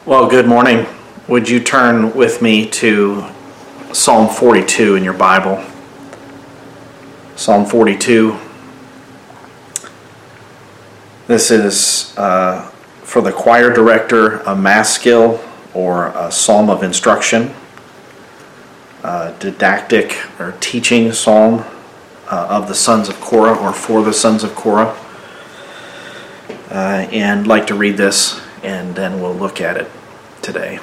Well, good morning. Would you turn with me to Psalm 42 in your Bible? Psalm 42. This is for the choir director, a maskil or a psalm of instruction, didactic or teaching psalm of the sons of Korah or for the sons of Korah. And I'd like to read this and then we'll look at it today.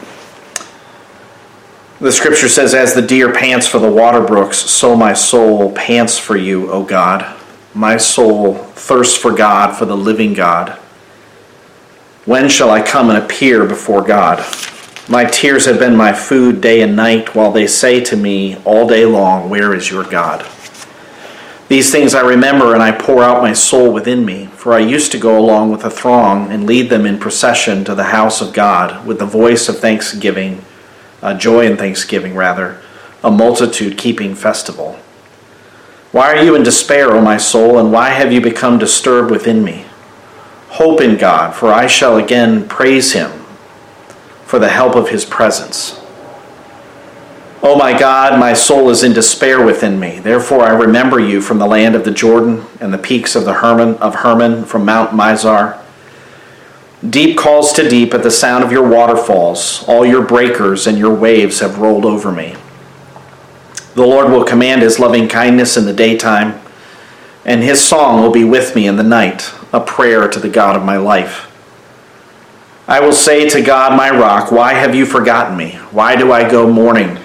The scripture says, "As the deer pants for the water brooks, so my soul pants for you, O God. My soul thirsts for God, for the living God. When shall I come and appear before God? My tears have been my food day and night, while they say to me all day long, where is your God? These things I remember, and I pour out my soul within me, for I used to go along with the throng and lead them in procession to the house of God with the voice of thanksgiving, joy and thanksgiving rather, a multitude keeping festival. Why are you in despair, O my soul, and why have you become disturbed within me? Hope in God, for I shall again praise him for the help of his presence. O my God, my soul is in despair within me. Therefore I remember you from the land of the Jordan and the peaks of Hermon from Mount Mizar. Deep calls to deep at the sound of your waterfalls. All your breakers and your waves have rolled over me. The Lord will command his loving kindness in the daytime, and his song will be with me in the night, a prayer to the God of my life. I will say to God, my rock, why have you forgotten me? Why do I go mourning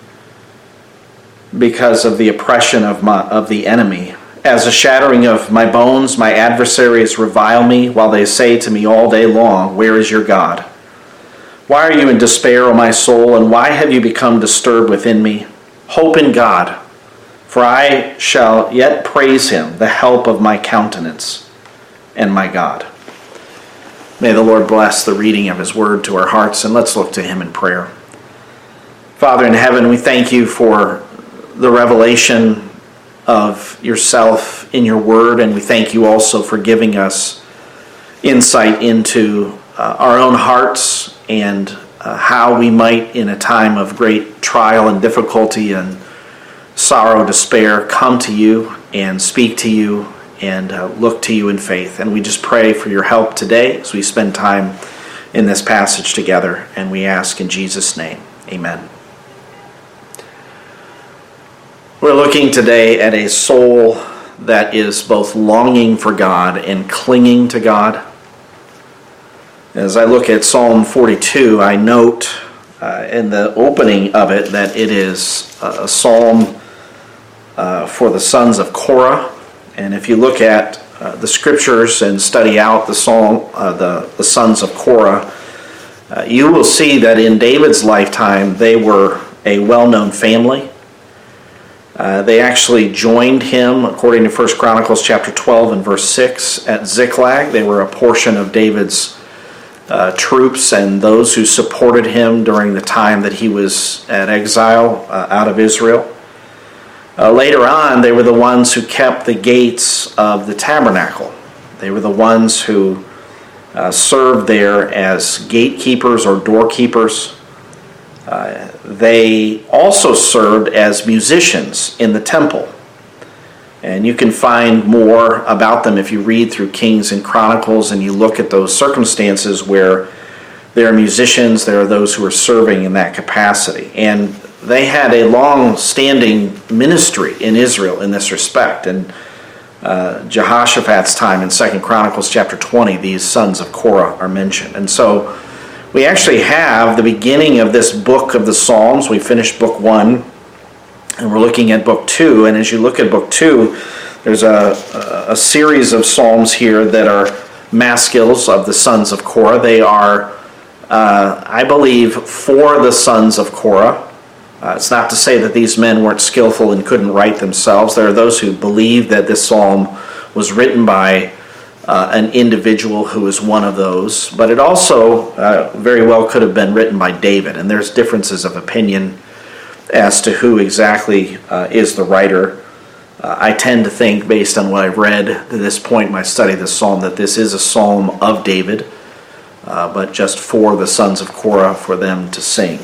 because of the oppression of the enemy? As a shattering of my bones, my adversaries revile me, while they say to me all day long, where is your God? Why are you in despair, O my soul, and why have you become disturbed within me? Hope in God, for I shall yet praise him, the help of my countenance and my God." May the Lord bless the reading of his word to our hearts, and let's look to him in prayer. Father in heaven, we thank you for the revelation of yourself in your word, and we thank you also for giving us insight into our own hearts and how we might, in a time of great trial and difficulty and sorrow, despair, come to you and speak to you and look to you in faith. And we just pray for your help today as we spend time in this passage together, and we ask in Jesus' name, amen. We're looking today at a soul that is both longing for God and clinging to God. As I look at Psalm 42, I note in the opening of it that it is a psalm for the sons of Korah. And if you look at the scriptures and study out the psalm, the sons of Korah, you will see that in David's lifetime they were a well-known family. They actually joined him, according to 1 Chronicles chapter 12 and verse 6, at Ziklag. They were a portion of David's troops and those who supported him during the time that he was at exile out of Israel. Later on, they were the ones who kept the gates of the tabernacle. They were the ones who served there as gatekeepers or doorkeepers. They also served as musicians in the temple. And you can find more about them if you read through Kings and Chronicles and you look at those circumstances where there are musicians, there are those who are serving in that capacity. And they had a long-standing ministry in Israel in this respect. And Jehoshaphat's time in 2 Chronicles chapter 20, these sons of Korah are mentioned. And so we actually have the beginning of this book of the Psalms. We finished book 1, and we're looking at book 2. And as you look at book 2, there's a series of psalms here that are maskils of the sons of Korah. They are, I believe, for the sons of Korah. It's not to say that these men weren't skillful and couldn't write themselves. There are those who believe that this psalm was written by an individual who is one of those, but it also very well could have been written by David, and there's differences of opinion as to who exactly is the writer. I tend to think, based on what I've read to this point in my study of this psalm, that this is a psalm of David. but just for the sons of Korah, for them to sing.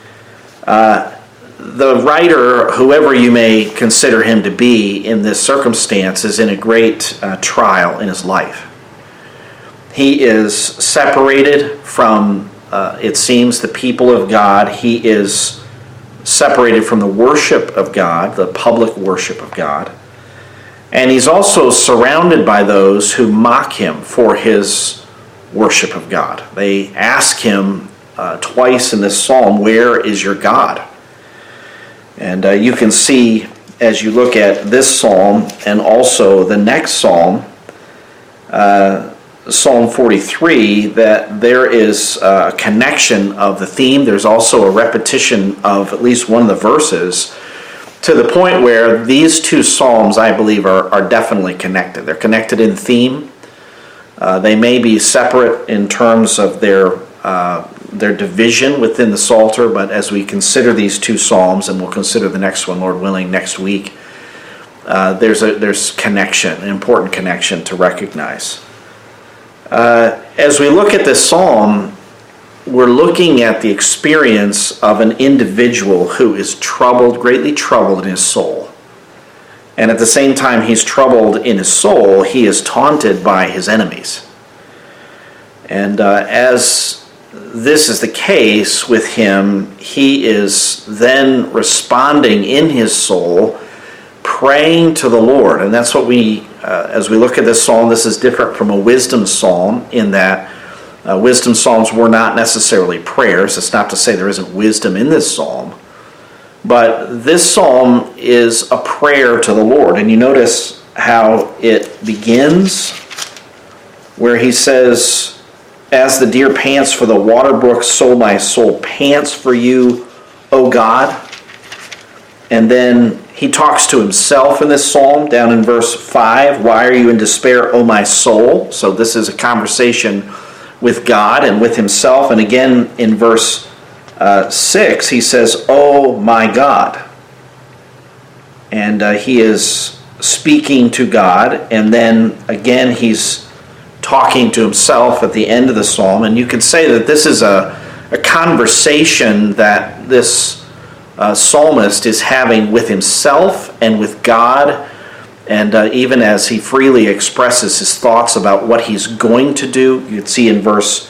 The writer, whoever you may consider him to be in this circumstance, is in a great trial in his life. He is separated from, it seems, the people of God. He is separated from the worship of God, the public worship of God. And he's also surrounded by those who mock him for his worship of God. They ask him twice in this psalm, "Where is your God?" And you can see as you look at this psalm and also the next psalm, Psalm 43, that there is a connection of the theme. There's also a repetition of at least one of the verses, to the point where these two psalms, I believe, are definitely connected. They're connected in theme. They may be separate in terms of their division within the Psalter, but as we consider these two psalms, and we'll consider the next one, Lord willing, next week, there's connection, an important connection to recognize. As we look at this psalm, we're looking at the experience of an individual who is troubled, greatly troubled in his soul. And at the same time he's troubled in his soul, he is taunted by his enemies. And as this is the case with him, he is then responding in his soul, praying to the Lord. And that's what as we look at this psalm, this is different from a wisdom psalm in that wisdom psalms were not necessarily prayers. It's not to say there isn't wisdom in this psalm. But this psalm is a prayer to the Lord. And you notice how it begins, where he says, "As the deer pants for the water brooks, so my soul pants for you, O God." And then he talks to himself in this psalm, down in verse 5. "Why are you in despair, O my soul?" So this is a conversation with God and with himself. And again in verse 6, he says, "Oh my God." And he is speaking to God. And then again he's talking to himself at the end of the psalm. And you can say that this is a conversation that this psalmist is having with himself and with God. And even as he freely expresses his thoughts about what he's going to do, you can see in verse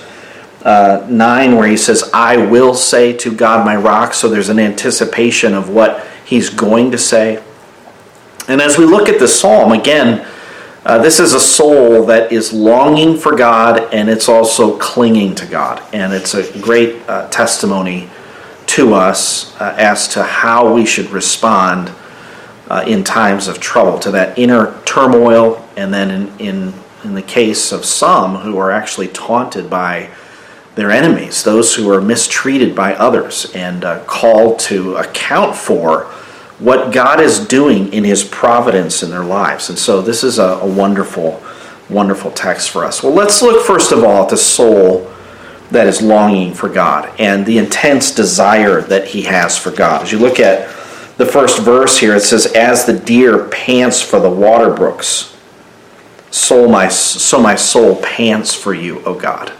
9 where he says, "I will say to God my rock." So there's an anticipation of what he's going to say. And as we look at this psalm, again, this is a soul that is longing for God, and it's also clinging to God. And it's a great testimony to us as to how we should respond in times of trouble, to that inner turmoil, and then in the case of some who are actually taunted by their enemies, those who are mistreated by others, and called to account for what God is doing in his providence in their lives. And so this is a wonderful, wonderful text for us. Well, let's look first of all at the soul that is longing for God and the intense desire that he has for God. As you look at the first verse here, it says, "As the deer pants for the water brooks, so my soul pants for you, O God."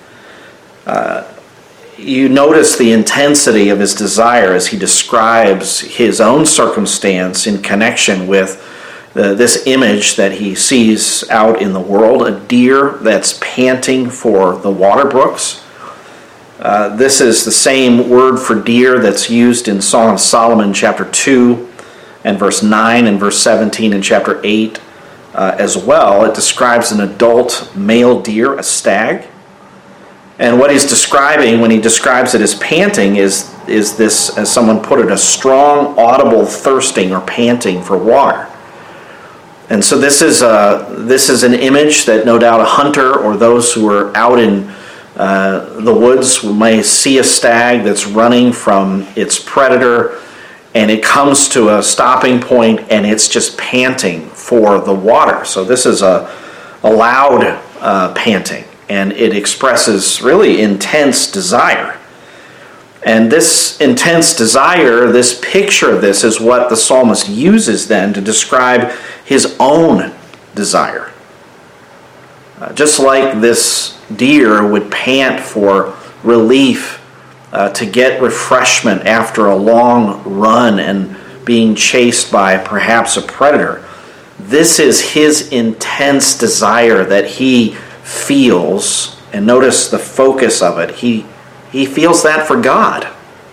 You notice the intensity of his desire as he describes his own circumstance in connection with this image that he sees out in the world, a deer that's panting for the water brooks. This is the same word for deer that's used in Song of Solomon chapter 2 and verse 9 and verse 17 in chapter 8 as well. It describes an adult male deer, a stag. And what he's describing when he describes it as panting is this, as someone put it, a strong, audible thirsting or panting for water. And so this is an image that no doubt a hunter or those who are out in the woods may see a stag that's running from its predator, and it comes to a stopping point and it's just panting for the water. So this is a loud panting. And it expresses really intense desire. And this intense desire, this picture of this, is what the psalmist uses then to describe his own desire. Just like this deer would pant for relief, to get refreshment after a long run and being chased by perhaps a predator, this is his intense desire that he feels. And notice the focus of it. He feels that for God.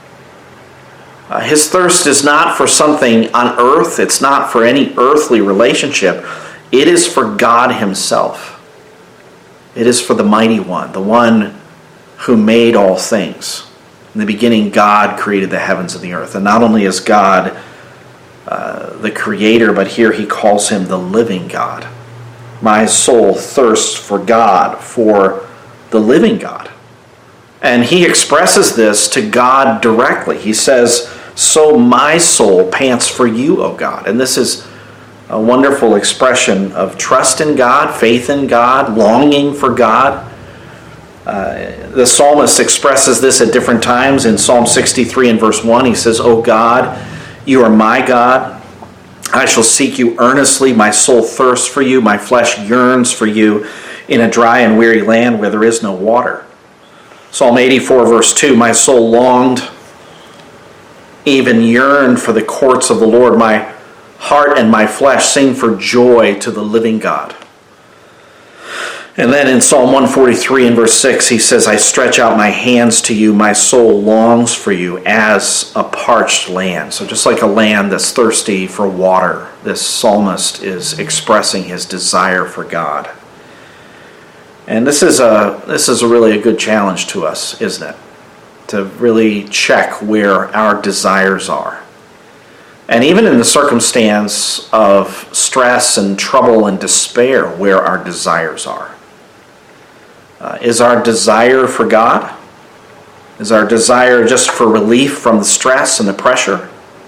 His thirst is not for something on earth. It's not for any earthly relationship. It is for God himself. It is for the Mighty One, the one who made all things. In the beginning, God created the heavens and the earth. And not only is God the creator, but here he calls him the living God. My soul thirsts for God, for the living God. And he expresses this to God directly. He says, "So my soul pants for you, O God." And this is a wonderful expression of trust in God, faith in God, longing for God. The psalmist expresses this at different times. In Psalm 63 and verse 1, he says, "O God, you are my God. I shall seek you earnestly. My soul thirsts for you. My flesh yearns for you in a dry and weary land where there is no water." Psalm 84 verse 2, "My soul longed, even yearned for the courts of the Lord. My heart and my flesh sing for joy to the living God." And then in Psalm 143 and verse 6, he says, "I stretch out my hands to you. My soul longs for you as a parched land." So just like a land that's thirsty for water, this psalmist is expressing his desire for God. And this is really a good challenge to us, isn't it? To really check where our desires are. And even in the circumstance of stress and trouble and despair, where our desires are. Is our desire for God? Is our desire just for relief from the stress and the pressure?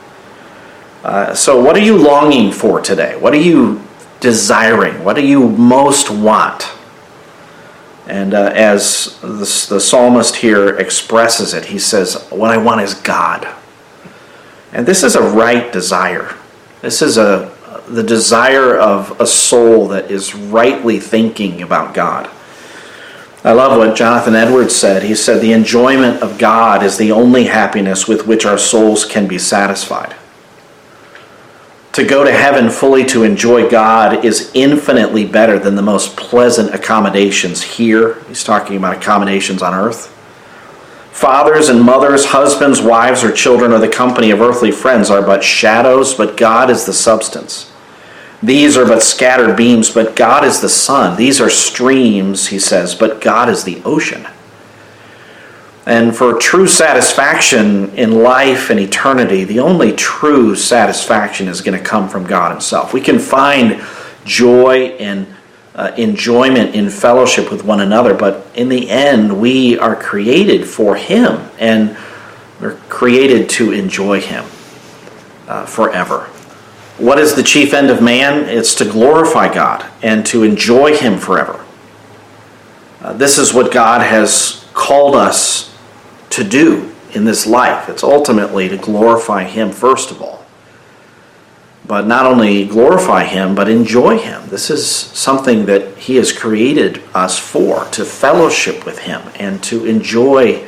So what are you longing for today? What are you desiring? What do you most want? And as the psalmist here expresses it, he says, "What I want is God." And this is a right desire. This is the desire of a soul that is rightly thinking about God. I love what Jonathan Edwards said. He said, "The enjoyment of God is the only happiness with which our souls can be satisfied." To go to heaven fully to enjoy God is infinitely better than the most pleasant accommodations here. He's talking about accommodations on earth. Fathers and mothers, husbands, wives, or children, or the company of earthly friends are but shadows, but God is the substance. These are but scattered beams, but God is the sun. These are streams, he says, but God is the ocean. And for true satisfaction in life and eternity, the only true satisfaction is going to come from God himself. We can find joy and enjoyment in fellowship with one another, but in the end, we are created for him, and we're created to enjoy him forever. What is the chief end of man? It's to glorify God and to enjoy him forever. This is what God has called us to do in this life. It's ultimately to glorify him first of all. But not only glorify him, but enjoy him. This is something that he has created us for, to fellowship with him and to enjoy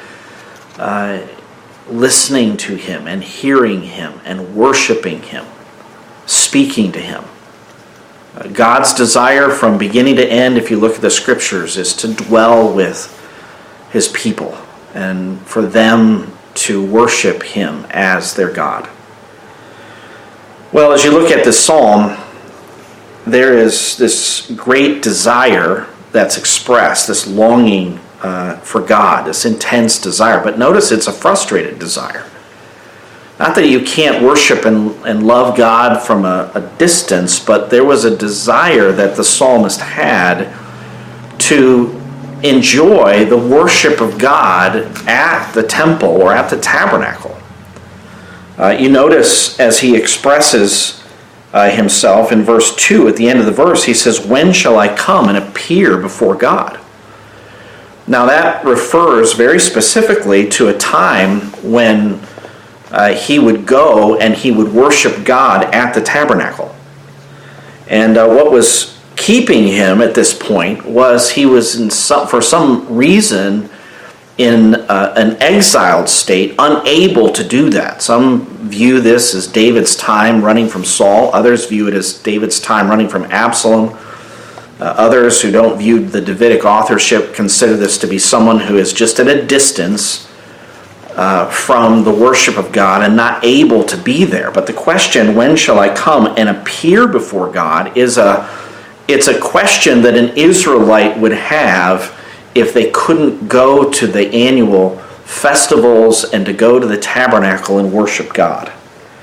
listening to him and hearing him and worshiping him, speaking to him. God's desire from beginning to end, if you look at the scriptures, is to dwell with his people and for them to worship him as their God. Well, as you look at this psalm, there is this great desire that's expressed, this longing for God, this intense desire. But notice it's a frustrated desire. Not that you can't worship and love God from a distance, but there was a desire that the psalmist had to enjoy the worship of God at the temple or at the tabernacle. You notice as he expresses himself in verse 2, at the end of the verse, he says, "When shall I come and appear before God?" Now that refers very specifically to a time when he would go and he would worship God at the tabernacle. And what was keeping him at this point was he was for some reason in an exiled state, unable to do that. Some view this as David's time running from Saul. Others view it as David's time running from Absalom. Others who don't view the Davidic authorship consider this to be someone who is just at a distance from the worship of God and not able to be there. But the question, when shall I come and appear before God, it's a question that an Israelite would have if they couldn't go to the annual festivals and to go to the tabernacle and worship God.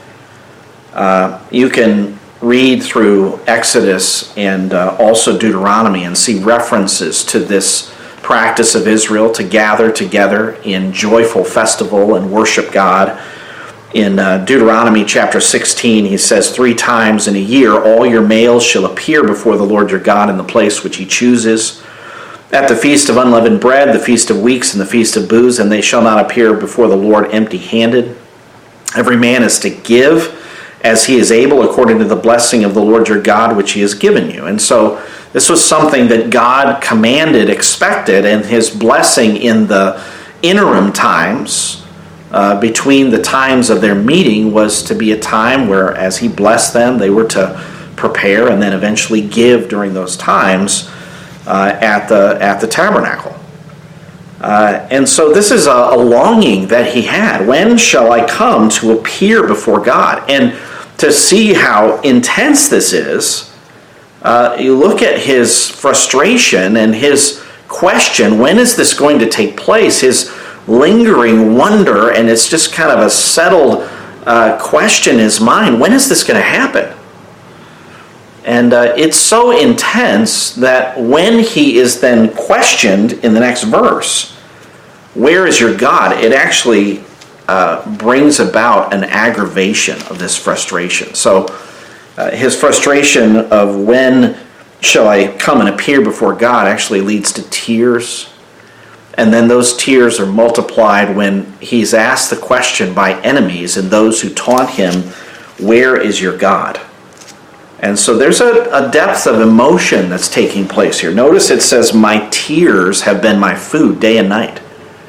You can read through Exodus and also Deuteronomy and see references to this practice of Israel to gather together in joyful festival and worship God. In Deuteronomy chapter 16, he says, 3 times in a year all your males shall appear before the Lord your God in the place which he chooses. At the feast of unleavened bread, the feast of weeks, and the feast of booths, and they shall not appear before the Lord empty-handed. Every man is to give as he is able, according to the blessing of the Lord your God, which he has given you. And so this was something that God commanded, expected, and his blessing in the interim times, between the times of their meeting, was to be a time where, as he blessed them, they were to prepare and then eventually give during those times at the tabernacle. And so this is a longing that he had. When shall I come to appear before God? And to see how intense this is, you look at his frustration and his question, when is this going to take place? His lingering wonder, and it's just kind of a settled question in his mind. When is this going to happen? And it's so intense that when he is then questioned in the next verse, where is your God? It actually brings about an aggravation of this frustration. So his frustration of when shall I come and appear before God actually leads to tears. And then those tears are multiplied when he's asked the question by enemies and those who taunt him, where is your God? And so there's a depth of emotion that's taking place here. Notice it says, my tears have been my food day and night.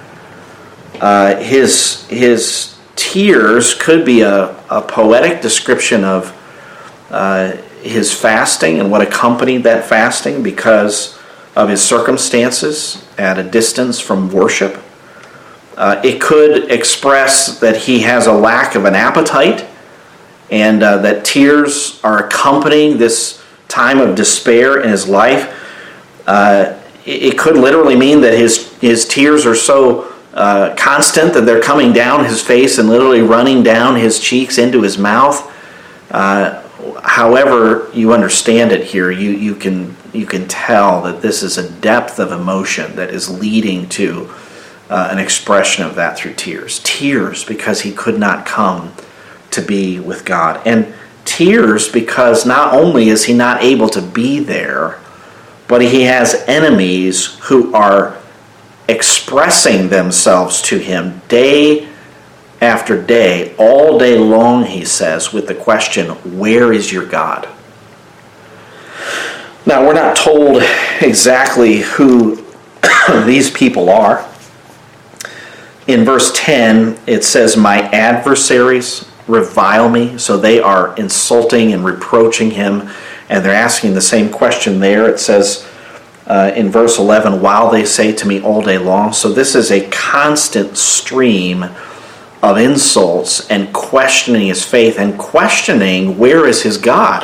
His tears could be a poetic description of his fasting and what accompanied that fasting because of his circumstances at a distance from worship. It could express that he has a lack of an appetite, and that tears are accompanying this time of despair in his life. It could literally mean that his tears are so constant that they're coming down his face and literally running down his cheeks into his mouth. However you understand it here, you can tell that this is a depth of emotion that is leading to an expression of that through tears. Tears because he could not come to be with God. And tears because not only is he not able to be there, but he has enemies who are expressing themselves to him day after day, all day long, he says, with the question, where is your God? Now, we're not told exactly who these people are. In verse 10, it says, my adversaries revile me. So they are insulting and reproaching him, and they're asking the same question there. It says in verse 11, while they say to me all day long. So this is a constant stream of insults and questioning his faith and questioning where is his God.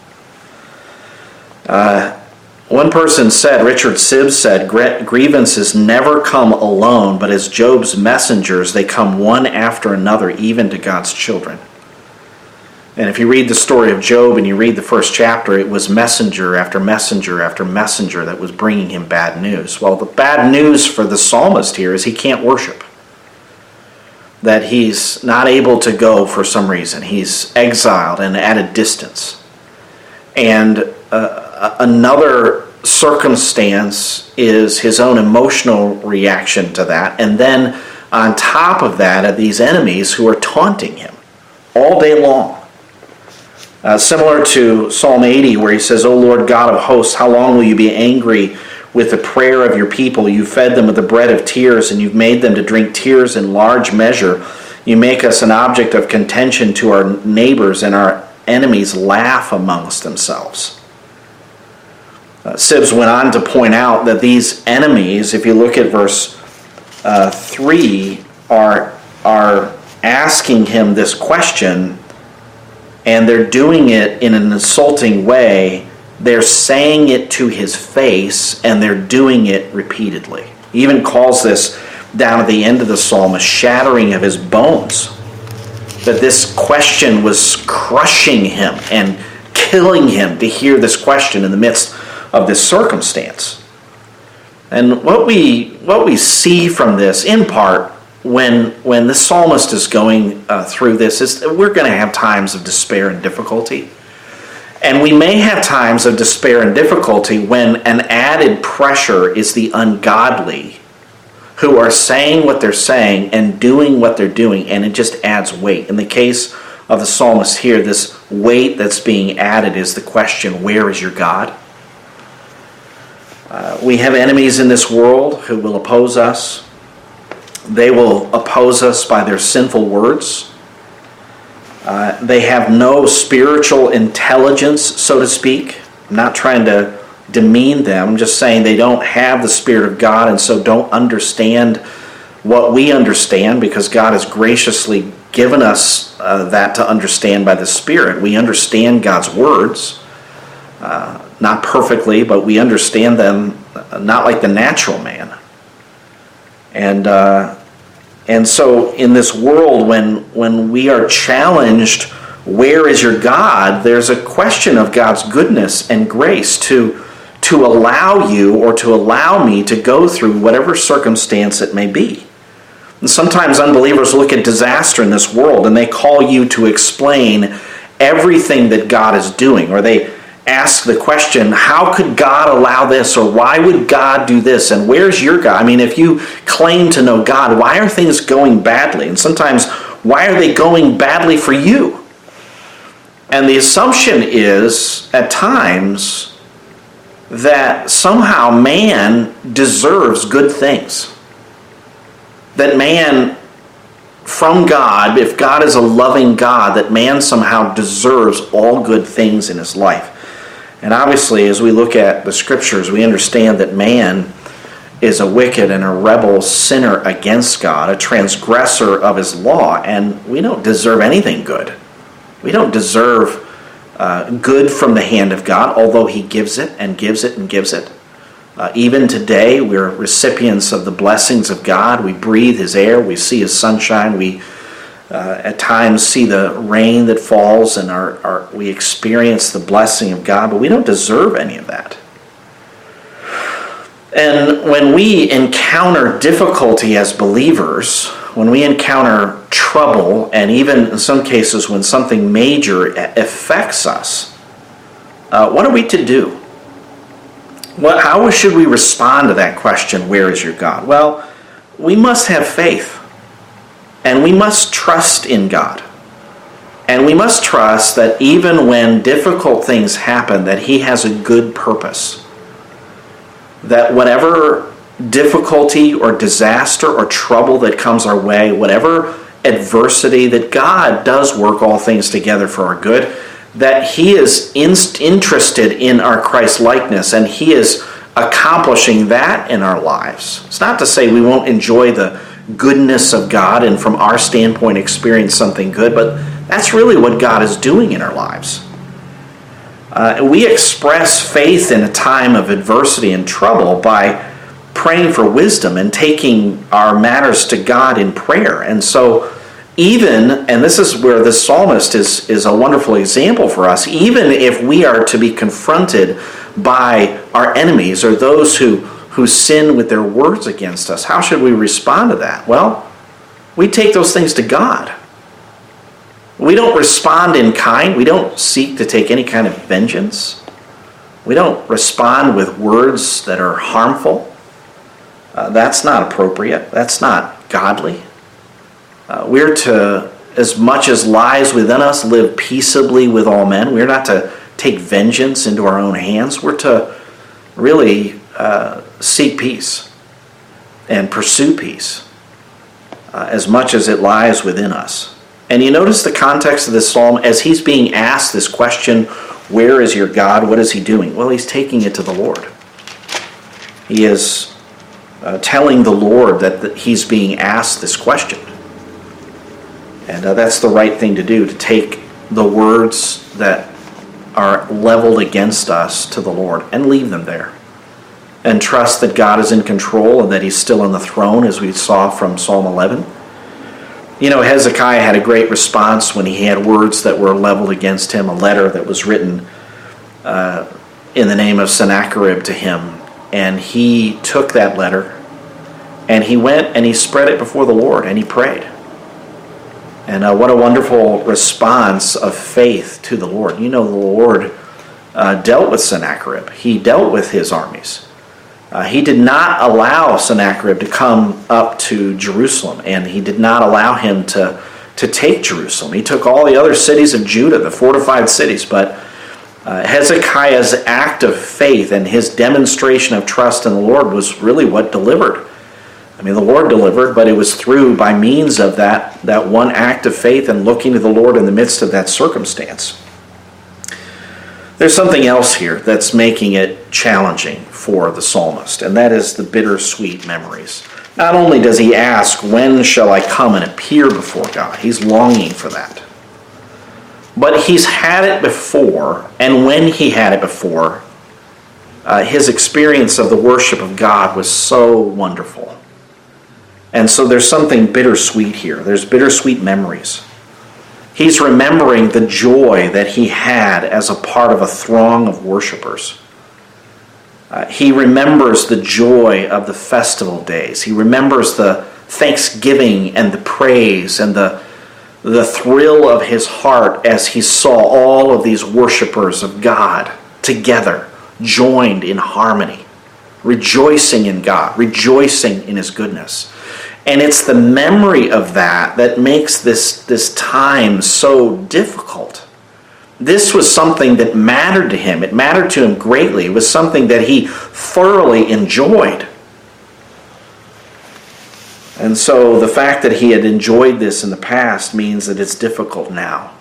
One person said, Richard Sibbes said, grievances never come alone, but as Job's messengers, they come one after another, even to God's children. And if you read the story of Job and you read the first chapter, it was messenger after messenger after messenger that was bringing him bad news. Well, the bad news for the psalmist here is he can't worship. That he's not able to go for some reason. He's exiled and at a distance. And another circumstance is his own emotional reaction to that. And then on top of that are these enemies who are taunting him all day long. Similar to Psalm 80, where he says, O Lord God of hosts, how long will you be angry with the prayer of your people? You fed them with the bread of tears, and you've made them to drink tears in large measure. You make us an object of contention to our neighbors, and our enemies laugh amongst themselves. Sibbes went on to point out that these enemies, if you look at verse 3, are asking him this question, and they're doing it in an insulting way. They're saying it to his face, and they're doing it repeatedly. He even calls this, down at the end of the psalm, a shattering of his bones. That this question was crushing him and killing him to hear this question in the midst of this circumstance. And what we see from this, in part, when the psalmist is going through this, is that we're going to have times of despair and difficulty. And we may have times of despair and difficulty when an added pressure is the ungodly, who are saying what they're saying and doing what they're doing, and it just adds weight. In the case of the psalmist here, this weight that's being added is the question, where is your God? We have enemies in this world who will oppose us. They will oppose us by their sinful words. They have no spiritual intelligence, so to speak. I'm not trying to demean them. I'm just saying they don't have the Spirit of God, and so don't understand what we understand, because God has graciously given us that to understand by the Spirit. We understand God's words, not perfectly, but we understand them not like the natural man. And so in this world, when we are challenged, where is your God? There's a question of God's goodness and grace to allow you or to allow me to go through whatever circumstance it may be. And sometimes unbelievers look at disaster in this world and they call you to explain everything that God is doing, or they ask the question, how could God allow this, or why would God do this, and where's your God? I mean, if you claim to know God, why are things going badly? And sometimes, why are they going badly for you? And the assumption is, at times, that somehow man deserves good things. That man, from God, if God is a loving God, that man somehow deserves all good things in his life. And obviously, as we look at the Scriptures, we understand that man is a wicked and a rebel sinner against God, a transgressor of his law, and we don't deserve anything good. We don't deserve good from the hand of God, although he gives it and gives it and gives it. Even today, we're recipients of the blessings of God. We breathe his air, we see his sunshine, we at times see the rain that falls, and we experience the blessing of God, but we don't deserve any of that. And when we encounter difficulty as believers, when we encounter trouble, and even in some cases when something major affects us, what are we to do? How should we respond to that question, where is your God? Well, we must have faith. And we must trust in God. And we must trust that even when difficult things happen, that he has a good purpose. That whatever difficulty or disaster or trouble that comes our way, whatever adversity, that God does work all things together for our good, that he is interested in our Christ-likeness, and he is accomplishing that in our lives. It's not to say we won't enjoy the goodness of God and from our standpoint experience something good, but that's really what God is doing in our lives. We express faith in a time of adversity and trouble by praying for wisdom and taking our matters to God in prayer. And so even, and this is where the psalmist is a wonderful example for us, even if we are to be confronted by our enemies or those who sin with their words against us, how should we respond to that? Well, we take those things to God. We don't respond in kind. We don't seek to take any kind of vengeance. We don't respond with words that are harmful. That's not appropriate. That's not godly. We're to as much as lies within us, live peaceably with all men. We're not to take vengeance into our own hands. We're to really seek peace and pursue peace as much as it lies within us. And you notice the context of this psalm as he's being asked this question, where is your God? What is he doing? Well, he's taking it to the Lord. He is telling the Lord that he's being asked this question. And that's the right thing to do, to take the words that are leveled against us to the Lord and leave them there. And trust that God is in control and that he's still on the throne, as we saw from Psalm 11. You know, Hezekiah had a great response when he had words that were leveled against him, a letter that was written in the name of Sennacherib to him. And he took that letter and he went and he spread it before the Lord and he prayed. And what a wonderful response of faith to the Lord. You know, the Lord dealt with Sennacherib. He dealt with his armies. He did not allow Sennacherib to come up to Jerusalem, and he did not allow him to take Jerusalem. He took all the other cities of Judah, the fortified cities, but Hezekiah's act of faith and his demonstration of trust in the Lord was really what delivered. I mean, the Lord delivered, but it was through, by means of that one act of faith and looking to the Lord in the midst of that circumstance. There's something else here that's making it challenging for the psalmist, and that is the bittersweet memories. Not only does he ask, when shall I come and appear before God? He's longing for that. But he's had it before, and when he had it before, his experience of the worship of God was so wonderful. And so there's something bittersweet here. There's bittersweet memories. He's remembering the joy that he had as a part of a throng of worshipers. He remembers the joy of the festival days. He remembers the thanksgiving and the praise and the thrill of his heart as he saw all of these worshipers of God together, joined in harmony, rejoicing in God, rejoicing in his goodness. And it's the memory of that makes this time so difficult. This was something that mattered to him. It mattered to him greatly. It was something that he thoroughly enjoyed. And so the fact that he had enjoyed this in the past means that it's difficult now.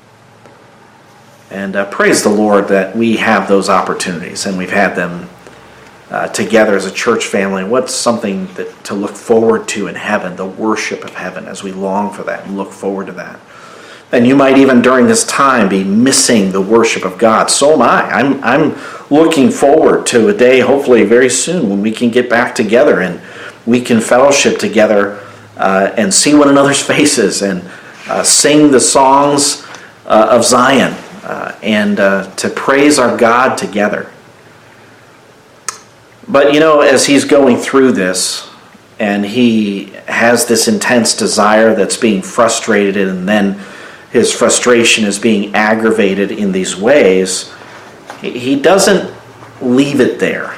And praise the Lord that we have those opportunities, and we've had them together as a church family. What's something to look forward to in heaven, the worship of heaven, as we long for that and look forward to that. And you might even during this time be missing the worship of God. So am I. I'm looking forward to a day, hopefully very soon, when we can get back together and we can fellowship together and see one another's faces and sing the songs of Zion and to praise our God together. But, you know, as he's going through this, and he has this intense desire that's being frustrated, and then his frustration is being aggravated in these ways, he doesn't leave it there.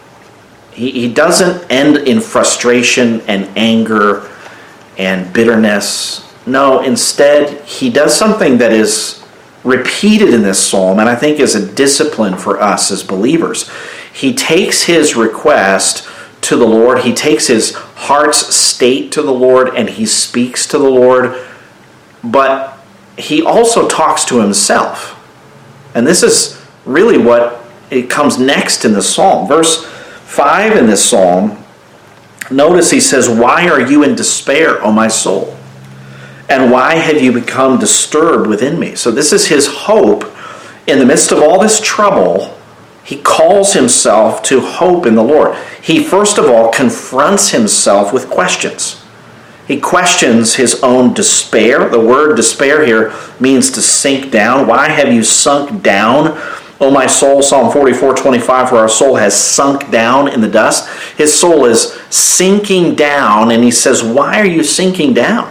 He doesn't end in frustration and anger and bitterness. No, instead, he does something that is repeated in this psalm, and I think is a discipline for us as believers. He takes his request to the Lord. He takes his heart's state to the Lord, and he speaks to the Lord. But he also talks to himself. And this is really what it comes next in the psalm. Verse 5 in this psalm, notice he says, "Why are you in despair, O my soul? And why have you become disturbed within me?" So this is his hope. In the midst of all this trouble, he calls himself to hope in the Lord. He first of all confronts himself with questions. He questions his own despair. The word despair here means to sink down. Why have you sunk down, O my soul? Psalm 44:25, for our soul has sunk down in the dust. His soul is sinking down, and he says, why are you sinking down?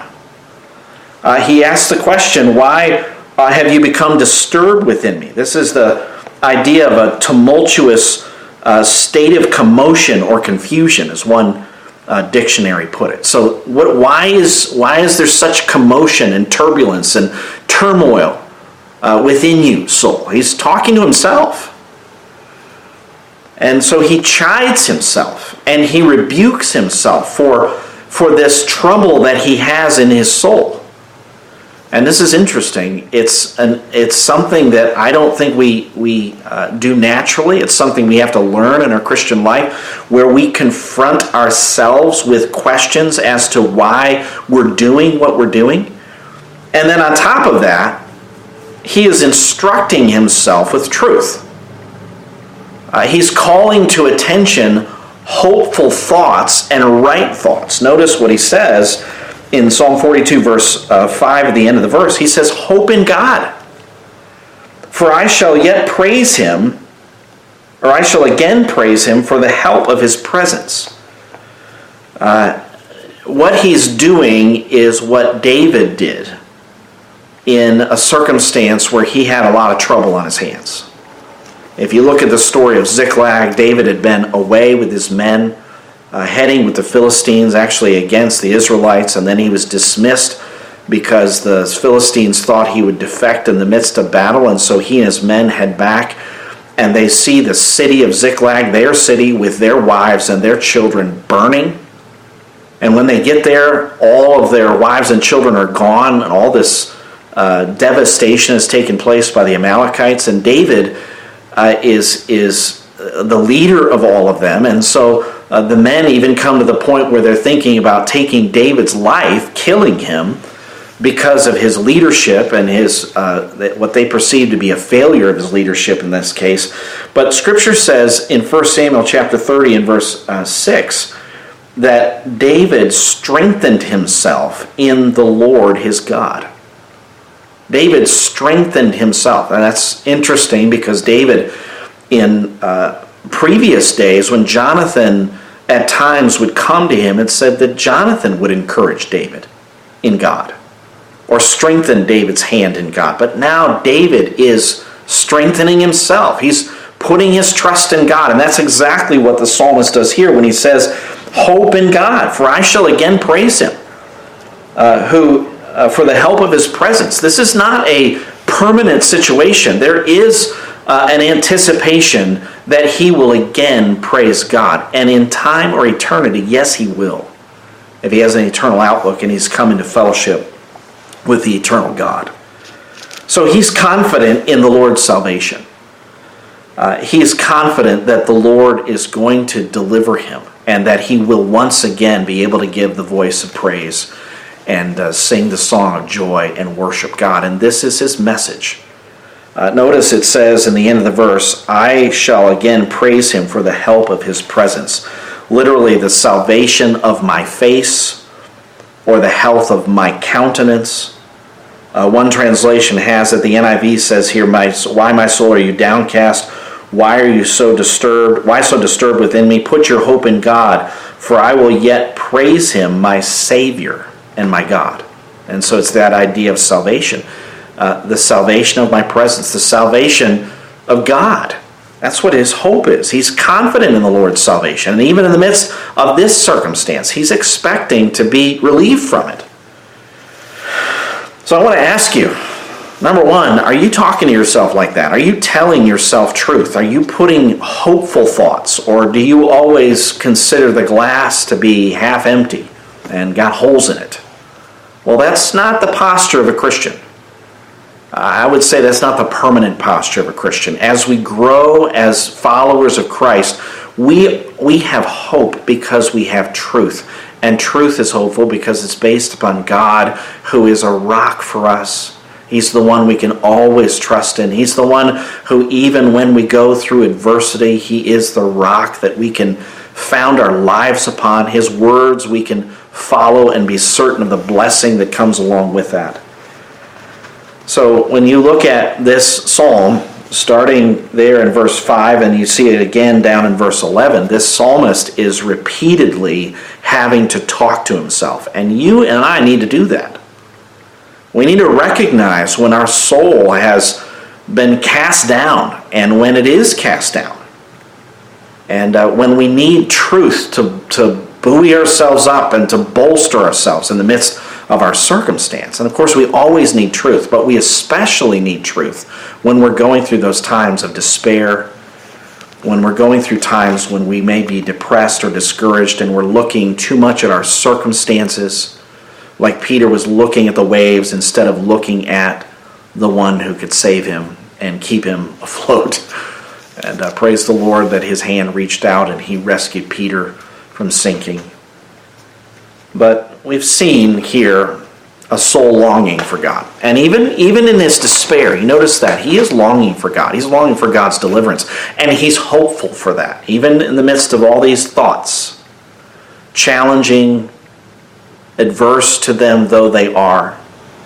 He asks the question, why have you become disturbed within me? This is the idea of a tumultuous state of commotion or confusion, as one dictionary put it. So why is there such commotion and turbulence and turmoil within you, soul? He's talking to himself. And so he chides himself and he rebukes himself for this trouble that he has in his soul. And this is interesting. It's something that I don't think we do naturally. It's something we have to learn in our Christian life, where we confront ourselves with questions as to why we're doing what we're doing. And then on top of that, he is instructing himself with truth. He's calling to attention hopeful thoughts and right thoughts. Notice what he says in Psalm 42, verse 5, at the end of the verse. He says, "Hope in God, for I shall yet praise him, or I shall again praise him for the help of his presence." What he's doing is what David did in a circumstance where he had a lot of trouble on his hands. If you look at the story of Ziklag, David had been away with his men, heading with the Philistines, actually against the Israelites, and then he was dismissed because the Philistines thought he would defect in the midst of battle, and so he and his men head back, and they see the city of Ziklag, their city, with their wives and their children burning. And when they get there, all of their wives and children are gone, and all this devastation has taken place by the Amalekites, and David is the leader of all of them. And so the men even come to the point where they're thinking about taking David's life, killing him, because of his leadership and his what they perceive to be a failure of his leadership in this case. But Scripture says in 1 Samuel chapter 30 and verse 6 that David strengthened himself in the Lord his God. David strengthened himself. And that's interesting because David, in previous days, when Jonathan at times would come to him, it said that Jonathan would encourage David in God or strengthen David's hand in God. But now David is strengthening himself. He's putting his trust in God. And that's exactly what the psalmist does here when he says, "Hope in God, for I shall again praise him, for the help of his presence." This is not a permanent situation. There is an anticipation that he will again praise God. And in time or eternity, yes, he will, if he has an eternal outlook and he's come into fellowship with the eternal God. So he's confident in the Lord's salvation. He is confident that the Lord is going to deliver him and that he will once again be able to give the voice of praise and sing the song of joy and worship God. And this is his message. Notice it says in the end of the verse, "I shall again praise him for the help of his presence." Literally, the salvation of my face or the health of my countenance. One translation has it, the NIV says here, "Why, my soul, are you downcast? Why are you so disturbed? Why so disturbed within me? Put your hope in God, for I will yet praise him, my Savior and my God." And so it's that idea of salvation. The salvation of my presence, the salvation of God. That's what his hope is. He's confident in the Lord's salvation. And even in the midst of this circumstance, he's expecting to be relieved from it. So I want to ask you, number one, are you talking to yourself like that? Are you telling yourself truth? Are you putting hopeful thoughts? Or do you always consider the glass to be half empty and got holes in it? Well, that's not the posture of a Christian. I would say that's not the permanent posture of a Christian. As we grow as followers of Christ, we have hope because we have truth. And truth is hopeful because it's based upon God, who is a rock for us. He's the one we can always trust in. He's the one who, even when we go through adversity, he is the rock that we can found our lives upon. His words we can follow and be certain of the blessing that comes along with that. So when you look at this psalm, starting there in verse 5, and you see it again down in verse 11, this psalmist is repeatedly having to talk to himself. And you and I need to do that. We need to recognize when our soul has been cast down and when it is cast down. And when we need truth to buoy ourselves up and to bolster ourselves in the midst of our circumstance. And of course, we always need truth, but we especially need truth when we're going through those times of despair, when we're going through times when we may be depressed or discouraged and we're looking too much at our circumstances, like Peter was looking at the waves instead of looking at the one who could save him and keep him afloat. And praise the Lord that his hand reached out and he rescued Peter from sinking. But we've seen here a soul longing for God. And even in his despair, you notice that he is longing for God. He's longing for God's deliverance. And he's hopeful for that, even in the midst of all these thoughts, challenging, adverse to them though they are.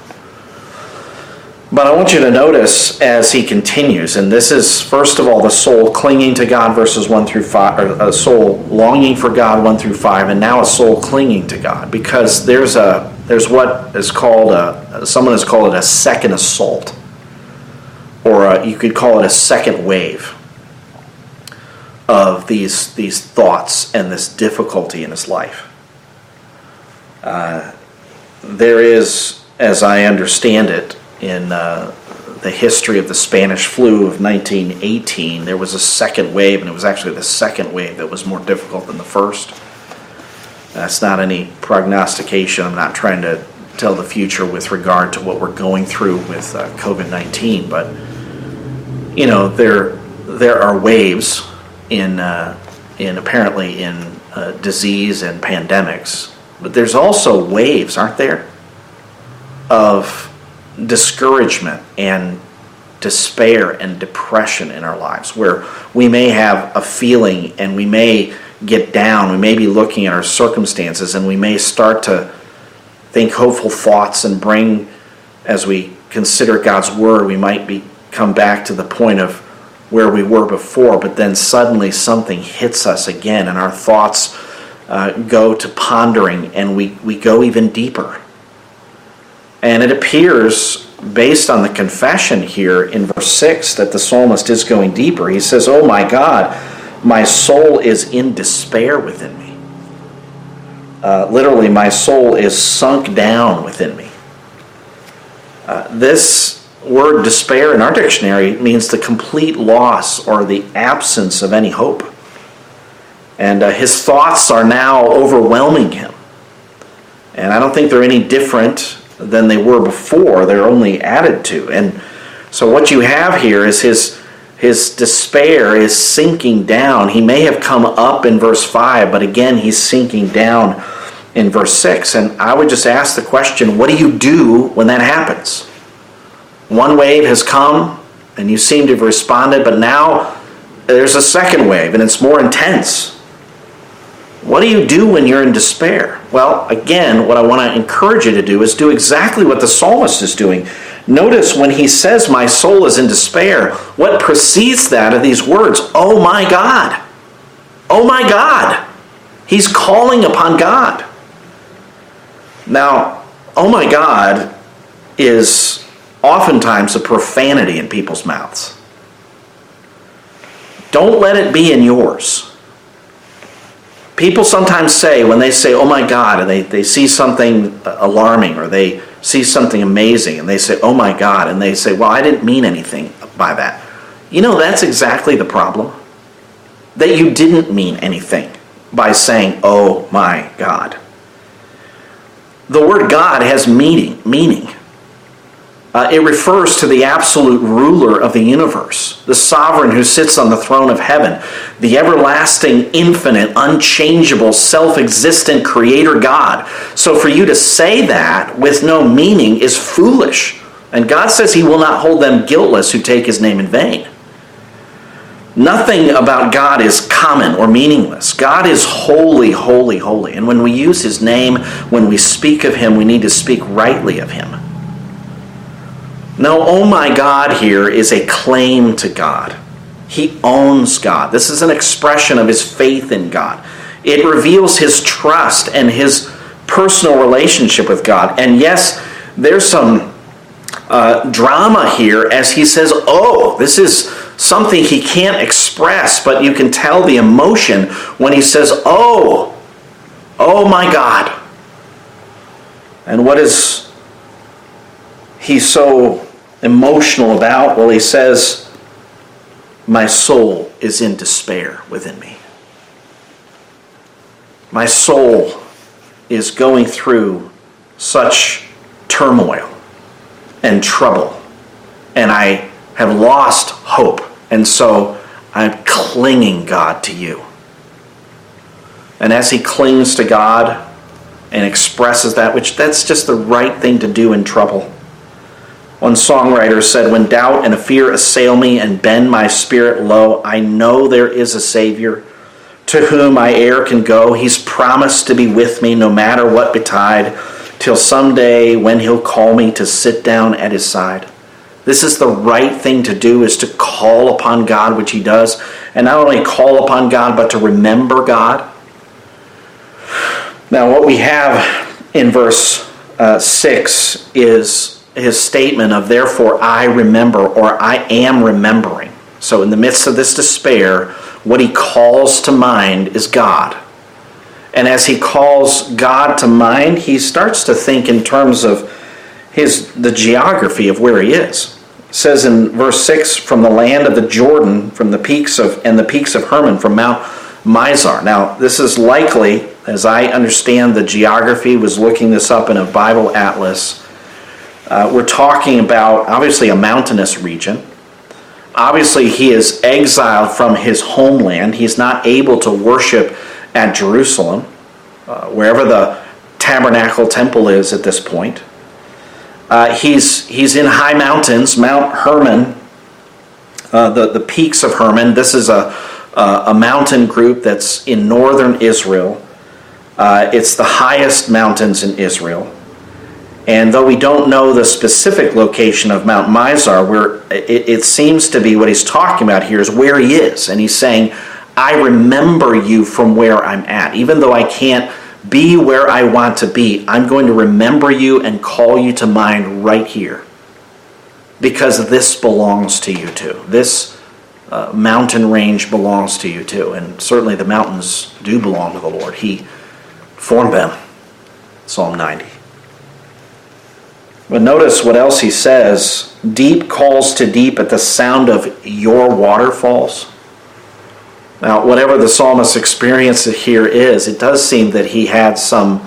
But I want you to notice as he continues, and this is first of all the soul clinging to God, verses 1 through 5, or a soul longing for God, 1 through 5, and now a soul clinging to God, because there's what is called someone has called it a second assault, or you could call it a second wave of these thoughts and this difficulty in his life. There is, as I understand it, in the history of the Spanish flu of 1918, there was a second wave, and it was actually the second wave that was more difficult than the first. That's not any prognostication. I'm not trying to tell the future with regard to what we're going through with COVID-19, but you know, there are waves in apparently in disease and pandemics, but there's also waves, aren't there, of discouragement and despair and depression in our lives, where we may have a feeling and we may get down, we may be looking at our circumstances and we may start to think hopeful thoughts and bring, as we consider God's word, we might come back to the point of where we were before, but then suddenly something hits us again and our thoughts go to pondering and we go even deeper. And it appears, based on the confession here in verse 6, that the psalmist is going deeper. He says, "Oh my God, my soul is in despair within me." Literally, my soul is sunk down within me. This word despair in our dictionary means the complete loss or the absence of any hope. And his thoughts are now overwhelming him. And I don't think they're any different than they were before. They're only added to. And so what you have here is his despair is sinking down. He may have come up in verse 5, but again he's sinking down in verse 6. And I would just ask the question, what do you do when that happens? One wave has come and you seem to have responded, but now there's a second wave and it's more intense. What do you do when you're in despair? Well, again, what I want to encourage you to do is do exactly what the psalmist is doing. Notice when he says, "My soul is in despair," what precedes that are these words, "Oh my God." Oh my God. He's calling upon God. Now, oh my God is oftentimes a profanity in people's mouths. Don't let it be in yours. People sometimes say, when they say, "Oh my God," and they see something alarming or they see something amazing, and they say, "Oh my God," and they say, "Well, I didn't mean anything by that." You know, that's exactly the problem. That you didn't mean anything by saying, "Oh my God." The word God has meaning. It refers to the absolute ruler of the universe, the sovereign who sits on the throne of heaven, the everlasting, infinite, unchangeable, self-existent creator God. So for you to say that with no meaning is foolish. And God says he will not hold them guiltless who take his name in vain. Nothing about God is common or meaningless. God is holy, holy, holy. And when we use his name, when we speak of him, we need to speak rightly of him. No, oh my God here is a claim to God. He owns God. This is an expression of his faith in God. It reveals his trust and his personal relationship with God. And yes, there's some drama here as he says, "Oh," this is something he can't express, but you can tell the emotion when he says, "Oh." Oh my God. And what is he so emotional about? Well, he says, my soul is in despair within me. My soul is going through such turmoil and trouble, and I have lost hope, and so I'm clinging, God, to you. And as he clings to God and expresses that, which that's just the right thing to do in trouble. One songwriter said, when doubt and fear assail me and bend my spirit low, I know there is a Savior to whom I e'er can go. He's promised to be with me no matter what betide, till someday when he'll call me to sit down at his side. This is the right thing to do, is to call upon God, which he does. And not only call upon God, but to remember God. Now what we have in verse 6 is his statement of, therefore I remember, or I am remembering. So in the midst of this despair, what he calls to mind is God. And as he calls God to mind, he starts to think in terms of the geography of where he is. It says in verse 6, from the land of the Jordan, from the peaks of Hermon, from Mount Mizar. Now, this is likely, as I understand the geography, was looking this up in a Bible atlas. We're talking about, obviously, a mountainous region. Obviously, he is exiled from his homeland. He's not able to worship at Jerusalem, wherever the tabernacle temple is at this point. He's in high mountains, Mount Hermon, the peaks of Hermon. This is a mountain group that's in northern Israel. It's the highest mountains in Israel. And though we don't know the specific location of Mount Mizar, it seems to be what he's talking about here is where he is. And he's saying, I remember you from where I'm at. Even though I can't be where I want to be, I'm going to remember you and call you to mind right here. Because this belongs to you too. This mountain range belongs to you too. And certainly the mountains do belong to the Lord. He formed them. Psalm 90. But notice what else he says. Deep calls to deep at the sound of your waterfalls. Now, whatever the psalmist's experience here is, it does seem that he had some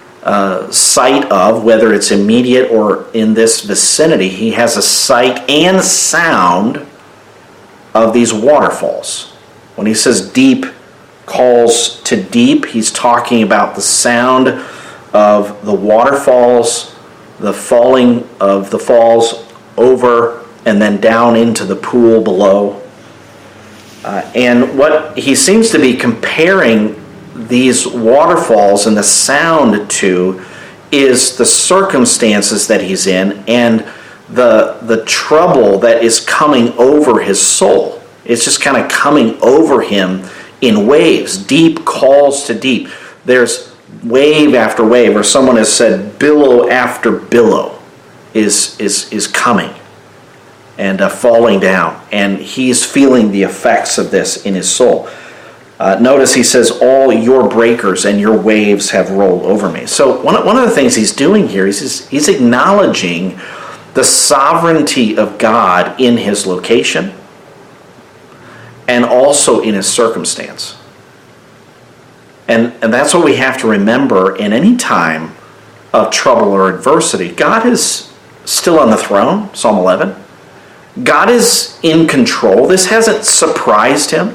sight of, whether it's immediate or in this vicinity, he has a sight and sound of these waterfalls. When he says deep calls to deep, he's talking about the sound of the waterfalls, the falling of the falls over and then down into the pool below. And what he seems to be comparing these waterfalls and the sound to is the circumstances that he's in and the trouble that is coming over his soul. It's just kind of coming over him in waves. Deep calls to deep. There's wave after wave, or someone has said billow after billow is coming and falling down, and he's feeling the effects of this in his soul. Notice he says, all your breakers and your waves have rolled over me. So one of the things he's doing here is he's acknowledging the sovereignty of God in his location and also in his circumstance. And that's what we have to remember in any time of trouble or adversity. God is still on the throne, Psalm 11. God is in control. This hasn't surprised him.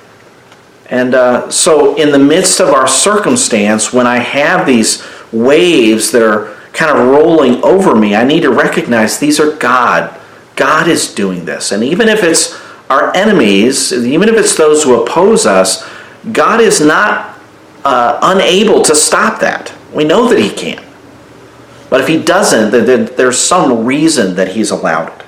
And so in the midst of our circumstance, when I have these waves that are kind of rolling over me, I need to recognize these are God. God is doing this. And even if it's our enemies, even if it's those who oppose us, God is not unable to stop that. We know that he can. But if he doesn't, then there's some reason that he's allowed it.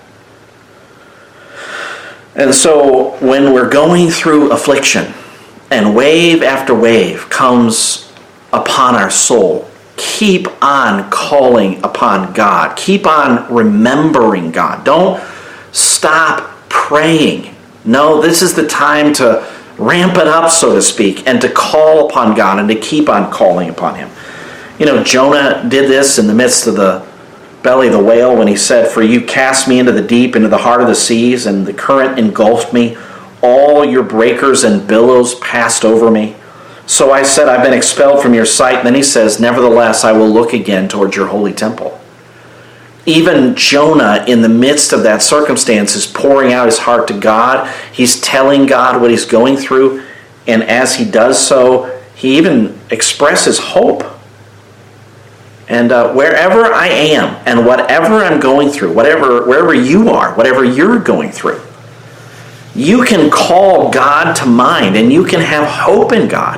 And so when we're going through affliction and wave after wave comes upon our soul, keep on calling upon God. Keep on remembering God. Don't stop praying. No, this is the time to ramp it up, so to speak, and to call upon God and to keep on calling upon him. Jonah did this in the midst of the belly of the whale when he said, "For you cast me into the deep, into the heart of the seas, and the current engulfed me. All your breakers and billows passed over me. So I said, I've been expelled from your sight." And then he says, "Nevertheless, I will look again towards your holy temple." Even Jonah, in the midst of that circumstance, is pouring out his heart to God. He's telling God what he's going through. And as he does so, he even expresses hope. And wherever I am and whatever I'm going through, wherever you are, whatever you're going through, you can call God to mind and you can have hope in God.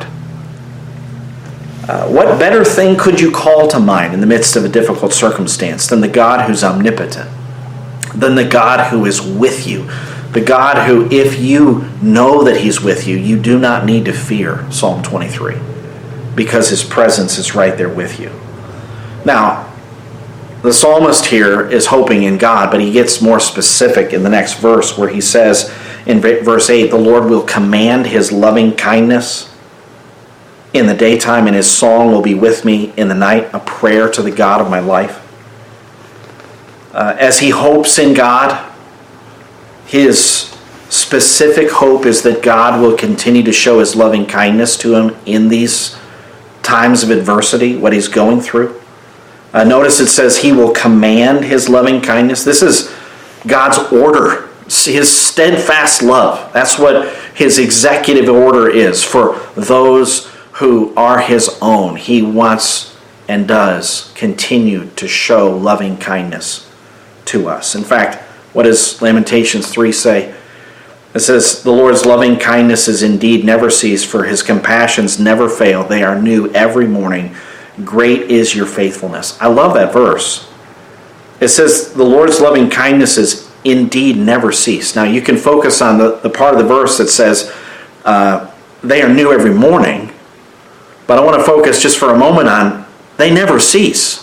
What better thing could you call to mind in the midst of a difficult circumstance than the God who's omnipotent, than the God who is with you, the God who, if you know that he's with you, you do not need to fear, Psalm 23, because his presence is right there with you. Now, the psalmist here is hoping in God, but he gets more specific in the next verse where he says in verse 8, "The Lord will command his loving kindness in the daytime, and his song will be with me in the night," a prayer to the God of my life. As he hopes in God, his specific hope is that God will continue to show his loving kindness to him in these times of adversity, what he's going through. Notice it says he will command his loving kindness. This is God's order, his steadfast love. That's what his executive order is for those who are his own. He wants and does continue to show loving kindness to us. In fact, what does Lamentations 3 say? It says, "The Lord's loving kindness is indeed never cease, for his compassions never fail. They are new every morning. Great is your faithfulness." I love that verse. It says, the Lord's loving kindness is indeed never cease. Now, you can focus on the part of the verse that says, they are new every morning. But I want to focus just for a moment on, they never cease.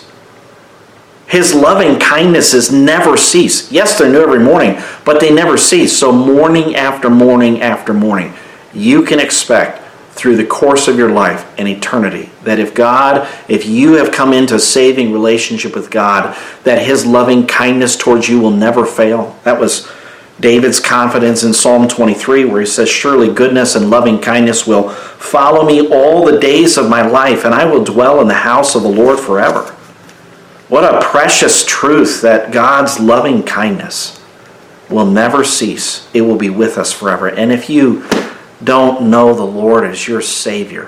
His loving kindnesses never cease. Yes, they're new every morning, but they never cease. So morning after morning after morning, you can expect through the course of your life and eternity that if you have come into a saving relationship with God, that his loving kindness towards you will never fail. That was David's confidence in Psalm 23, where he says, "Surely goodness and loving kindness will follow me all the days of my life, and I will dwell in the house of the Lord forever." What a precious truth that God's loving kindness will never cease. It will be with us forever. And if you don't know the Lord as your Savior,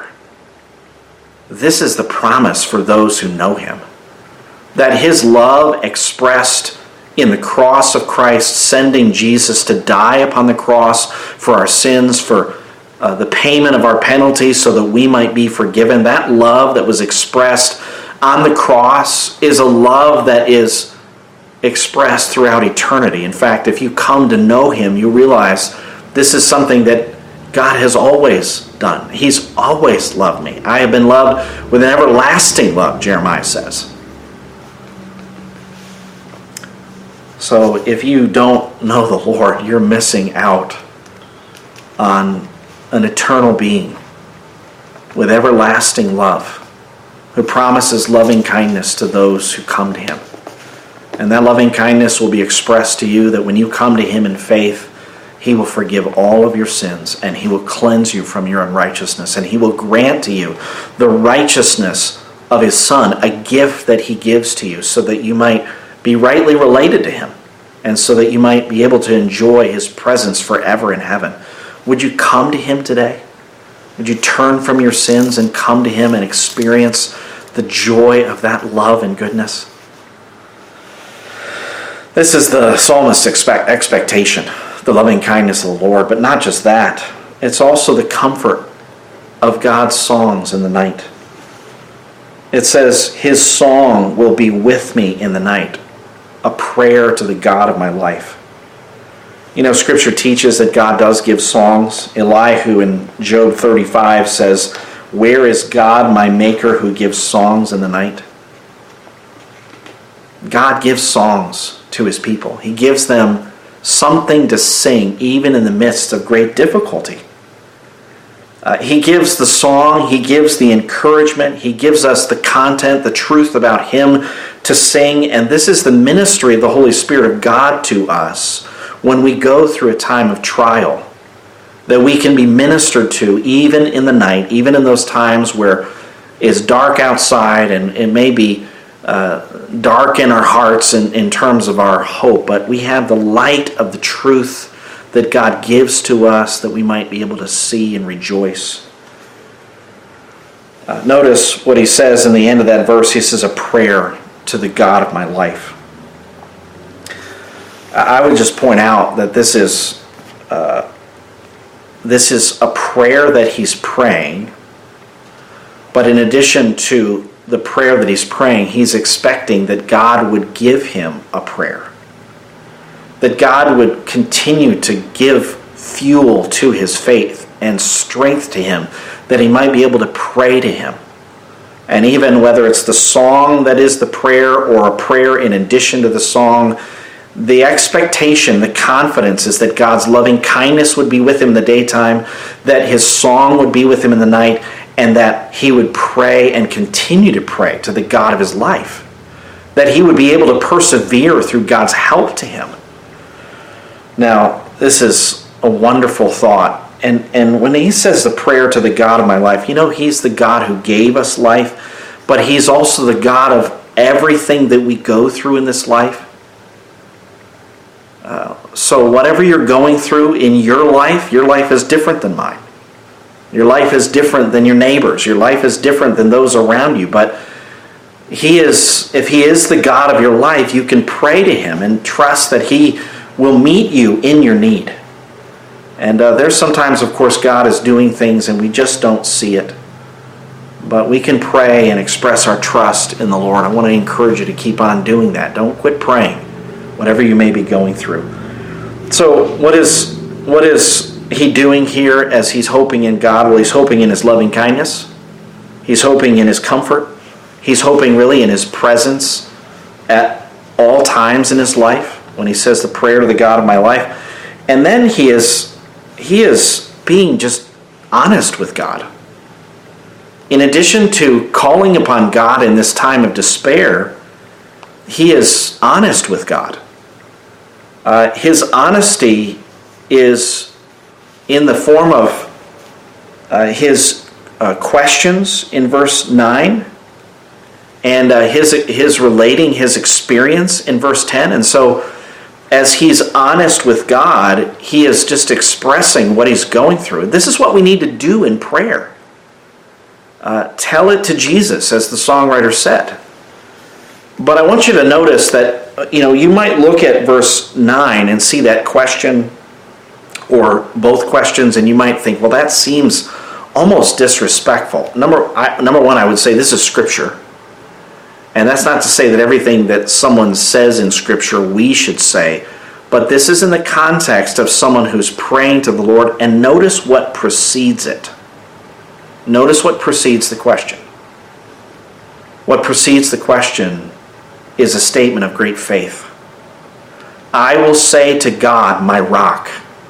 this is the promise for those who know him. That his love expressed in the cross of Christ, sending Jesus to die upon the cross for our sins, for the payment of our penalties so that we might be forgiven. That love that was expressed on the cross is a love that is expressed throughout eternity. In fact, if you come to know him, you realize this is something that God has always done. He's always loved me. I have been loved with an everlasting love, Jeremiah says. So if you don't know the Lord, you're missing out on an eternal being with everlasting love, who promises loving kindness to those who come to him. And that loving kindness will be expressed to you that when you come to him in faith, he will forgive all of your sins, and he will cleanse you from your unrighteousness, and he will grant to you the righteousness of his Son, a gift that he gives to you so that you might be rightly related to him, and so that you might be able to enjoy his presence forever in heaven. Would you come to him today? Would you turn from your sins and come to him and experience the joy of that love and goodness? This is the psalmist's expectation, the loving kindness of the Lord. But not just that. It's also the comfort of God's songs in the night. It says, his song will be with me in the night, a prayer to the God of my life. You know, Scripture teaches that God does give songs. Elihu in Job 35 says, "Where is God, my maker, who gives songs in the night?" God gives songs to his people. He gives them something to sing even in the midst of great difficulty. He gives the song, he gives the encouragement, he gives us the content, the truth about him to sing, and this is the ministry of the Holy Spirit of God to us when we go through a time of trial, that we can be ministered to even in the night, even in those times where it's dark outside and it may be dark in our hearts in terms of our hope, but we have the light of the truth that God gives to us that we might be able to see and rejoice. Notice what he says in the end of that verse. He says, a prayer to the God of my life. I would just point out that this is a prayer that he's praying, but in addition to the prayer that he's praying, he's expecting that God would give him a prayer. That God would continue to give fuel to his faith and strength to him, that he might be able to pray to him. And even whether it's the song that is the prayer or a prayer in addition to the song, the expectation, the confidence is that God's loving kindness would be with him in the daytime, that his song would be with him in the night, and that he would pray and continue to pray to the God of his life. That he would be able to persevere through God's help to him. Now, this is a wonderful thought. And when he says the prayer to the God of my life, he's the God who gave us life, but he's also the God of everything that we go through in this life. So whatever you're going through in your life is different than mine. Your life is different than your neighbor's. Your life is different than those around you. But if he is the God of your life, you can pray to him and trust that he will meet you in your need. And there's sometimes, of course, God is doing things and we just don't see it. But we can pray and express our trust in the Lord. I want to encourage you to keep on doing that. Don't quit praying, whatever you may be going through. So what is he doing here as he's hoping in God? Well, he's hoping in his loving kindness. He's hoping in his comfort. He's hoping really in his presence at all times in his life when he says the prayer to the God of my life. And then he is being just honest with God. In addition to calling upon God in this time of despair, he is honest with God. His honesty is in the form of his questions in verse 9 and his relating his experience in verse 10. And so as he's honest with God, he is just expressing what he's going through. This is what we need to do in prayer. Tell it to Jesus, as the songwriter said. But I want you to notice that, you might look at verse 9 and see that question or both questions, and you might think, well, that seems almost disrespectful. Number one, I would say this is Scripture. And that's not to say that everything that someone says in Scripture we should say, but this is in the context of someone who's praying to the Lord, and notice what precedes it. Notice what precedes the question. What precedes the question is a statement of great faith. I will say to God, my rock.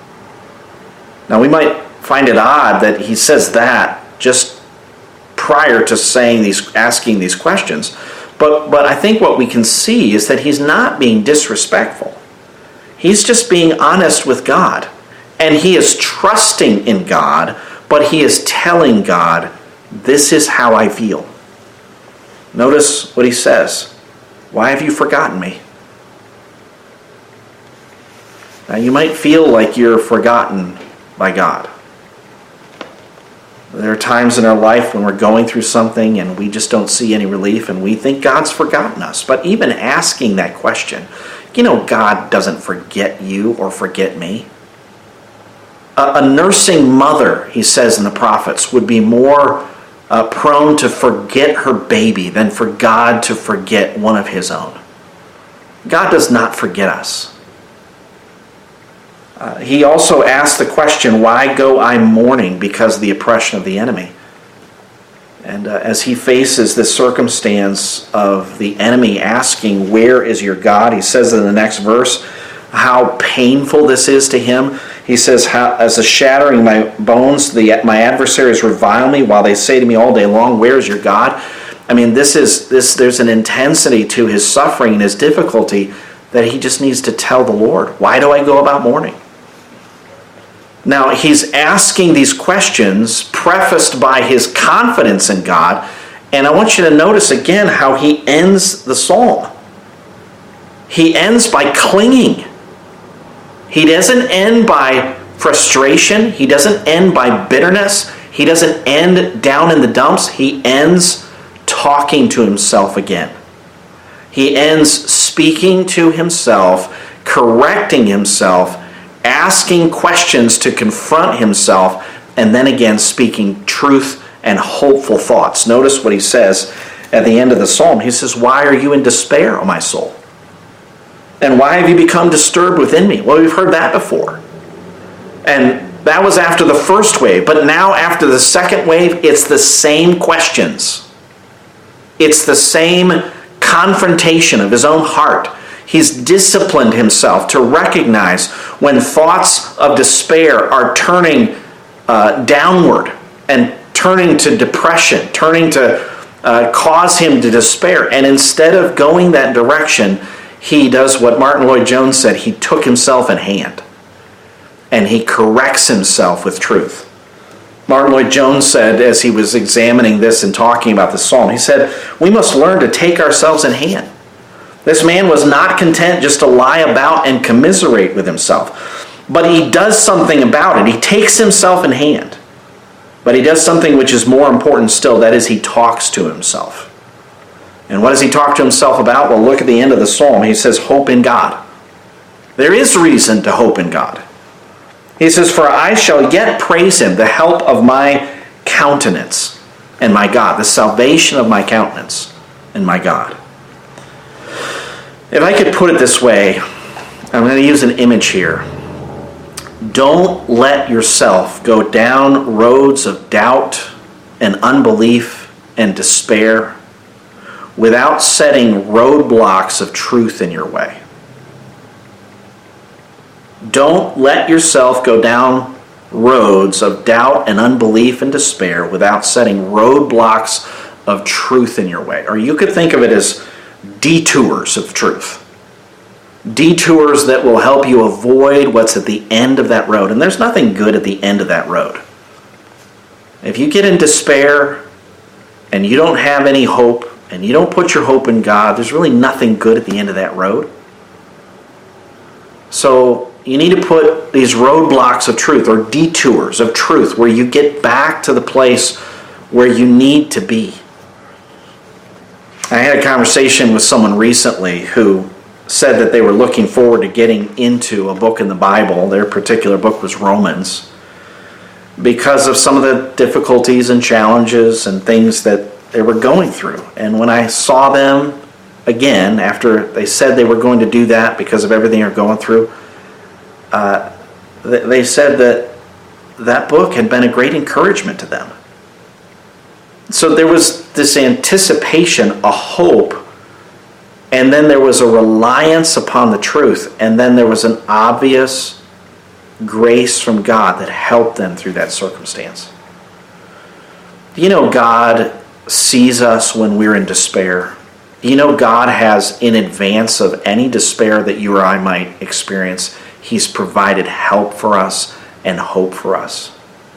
Now we might find it odd that he says that just prior to asking these questions. But I think what we can see is that he's not being disrespectful. He's just being honest with God. And he is trusting in God, but he is telling God, this is how I feel. Notice what he says. Why have you forgotten me? Now you might feel like you're forgotten by God. There are times in our life when we're going through something and we just don't see any relief and we think God's forgotten us. But even asking that question, God doesn't forget you or forget me. A nursing mother, he says in the prophets, would be more prone to forget her baby than for God to forget one of his own. God does not forget us. He also asked the question, why go I mourning because of the oppression of the enemy? And as he faces this circumstance of the enemy asking, where is your God? He says in the next verse, how painful this is to him. He says, as a shattering my bones, my adversaries revile me while they say to me all day long, where is your God? I mean, there's an intensity to his suffering and his difficulty that he just needs to tell the Lord, why do I go about mourning? Now, he's asking these questions prefaced by his confidence in God, and I want you to notice again how he ends the psalm. He ends by clinging. He doesn't end by frustration. He doesn't end by bitterness. He doesn't end down in the dumps. He ends talking to himself again. He ends speaking to himself, correcting himself, asking questions to confront himself, and then again speaking truth and hopeful thoughts. Notice what he says at the end of the psalm. He says, why are you in despair, O my soul? And why have you become disturbed within me? Well, we've heard that before. And that was after the first wave. But now after the second wave, it's the same questions. It's the same confrontation of his own heart. He's disciplined himself to recognize when thoughts of despair are turning downward and turning to depression, turning to cause him to despair. And instead of going that direction, he does what Martin Lloyd-Jones said. He took himself in hand and he corrects himself with truth. Martin Lloyd-Jones said, as he was examining this and talking about the psalm, he said, we must learn to take ourselves in hand. This man was not content just to lie about and commiserate with himself, but he does something about it. He takes himself in hand, but he does something which is more important still, that is, he talks to himself. And what does he talk to himself about? Well, look at the end of the psalm. He says, hope in God. There is reason to hope in God. He says, for I shall yet praise him, the help of my countenance and my God, the salvation of my countenance and my God. If I could put it this way, I'm going to use an image here. Don't let yourself go down roads of doubt and unbelief and despair without setting roadblocks of truth in your way. Don't let yourself go down roads of doubt and unbelief and despair without setting roadblocks of truth in your way. Or you could think of it as detours of truth. Detours that will help you avoid what's at the end of that road. And there's nothing good at the end of that road. If you get in despair and you don't have any hope and you don't put your hope in God, there's really nothing good at the end of that road. So you need to put these roadblocks of truth or detours of truth where you get back to the place where you need to be. I had a conversation with someone recently who said that they were looking forward to getting into a book in the Bible. Their particular book was Romans, because of some of the difficulties and challenges and things that they were going through. And when I saw them again, after they said they were going to do that because of everything they're going through, they said that that book had been a great encouragement to them. So there was this anticipation, a hope, and then there was a reliance upon the truth, and then there was an obvious grace from God that helped them through that circumstance. You know, God sees us when we're in despair. You know, God has, in advance of any despair that you or I might experience, He's provided help for us and hope for us.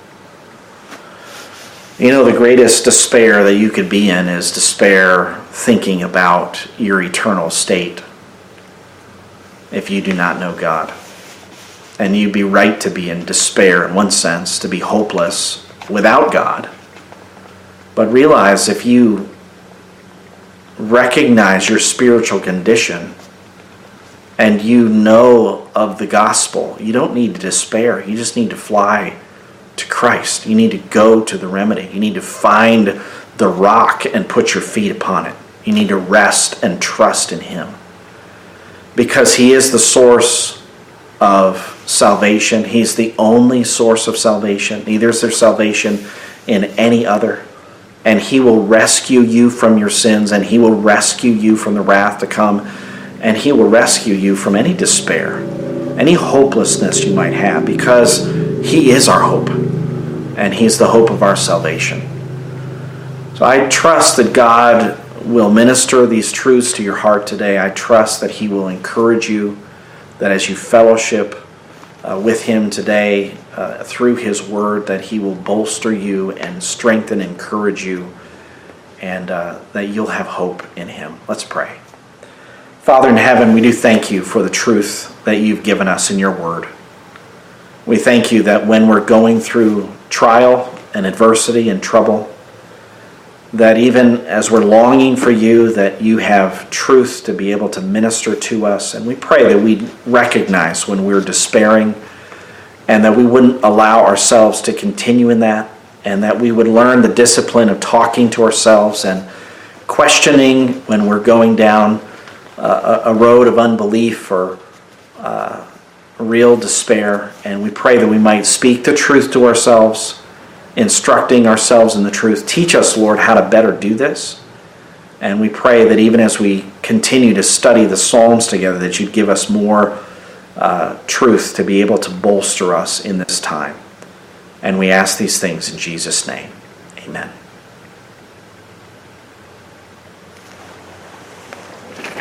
You know, the greatest despair that you could be in is despair thinking about your eternal state if you do not know God. And you'd be right to be in despair in one sense, to be hopeless without God. But realize if you recognize your spiritual condition and you know of the gospel, you don't need to despair. You just need to fly to Christ. You need to go to the remedy. You need to find the rock and put your feet upon it. You need to rest and trust in Him, because He is the source of salvation. He's the only source of salvation. Neither is there salvation in any other. And He will rescue you from your sins, and He will rescue you from the wrath to come. and he will rescue you from any despair, any hopelessness you might have, because he is our hope, and he's the hope of our salvation. So I trust that God will minister these truths to your heart today. I trust that he will encourage you, that as you fellowship with him today through his word, that he will bolster you and strengthen, encourage you, and that you'll have hope in him. Let's pray. Father in heaven, we do thank you for the truth that you've given us in your word. We thank you that when we're going through trial and adversity and trouble, that even as we're longing for you, that you have truth to be able to minister to us. And we pray that we recognize when we're despairing, and that we wouldn't allow ourselves to continue in that, and that we would learn the discipline of talking to ourselves and questioning when we're going down a road of unbelief or real despair. And we pray that we might speak the truth to ourselves, instructing ourselves in the truth. Teach us, Lord, how to better do this. And we pray that even as we continue to study the Psalms together, that you'd give us more truth to be able to bolster us in this time. And we ask these things in Jesus' name. Amen.